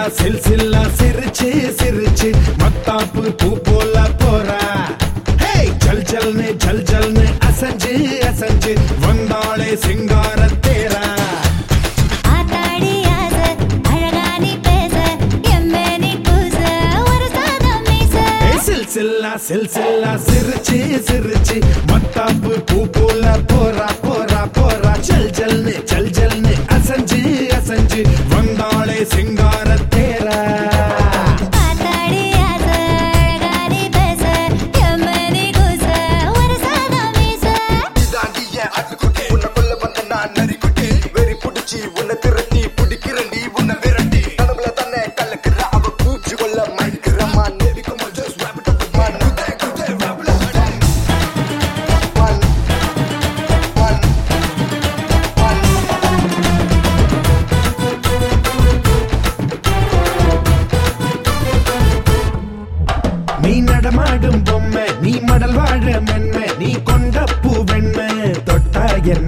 சில்சில்லா சிரிச்சு சிரிச்சு மத்தாப்பு பூ போல போறா. ஜல் ஜல்னு அசஞ்சு அசஞ்சு வந்தாளே சிங்கார தேரா. சில்சில்லா சிரிச்சு சிரிச்சு மத்தாப்பு பூ போல போறா போறா போறா. ஜல் ஜல்னு அசஞ்சு அசஞ்சு வந்தாளே சிங்கார தேரா. நீ நடமாடும் பொம்மை, நீ மடல் வாழ மென்மை, நீ கொண்ட பூ வெண்மை தொட்டா என்ன.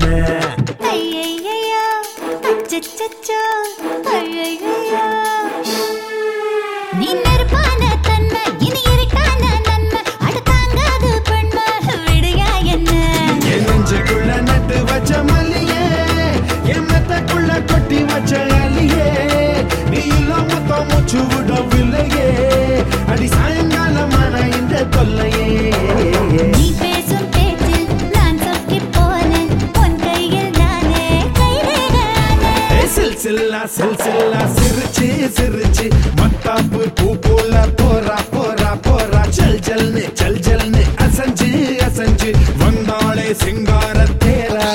நீ நெருப்பான தன்மை, இனி இருக்கான நன்மை, அடுத்தாங்காது பெண்மை விடுயா என்ன. என் நெஞ்சுக்குள்ள நட்டு வச்ச மல்லியே, என் மெத்தக்குள்ள கொட்டி வச்ச அலியே, நீ இல்லாம தான் மூச்சு விடவில்லையே, அடி சாயங்காலமான இந்த தொல்லையே. நீ பேசும் பேச்சில் நான் சொக்கி போனேன், உன் கையில் நானே கைரேகானே. சில்சில்லா சிரிச்சு சிரிச்சு மத்தாப்பு பூ போல போறா போறா போறா. ஜல் ஜல்னு அசஞ்சு அசஞ்சு வந்தாளே சிங்கார தேரா.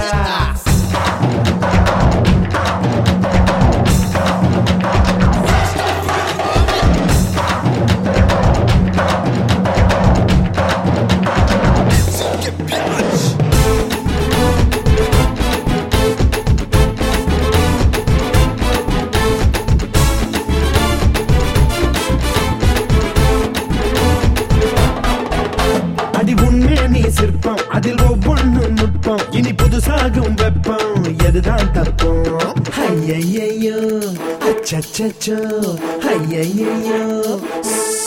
அடி உண்மை நீ சிற்பம், அதில் ஒவ்வொன்னு நுட்பம், இனி புதுசாகும் வெப்பம், எதுதான் தப்பம். ஐயையோ அச்சச்சோ ஐயையோ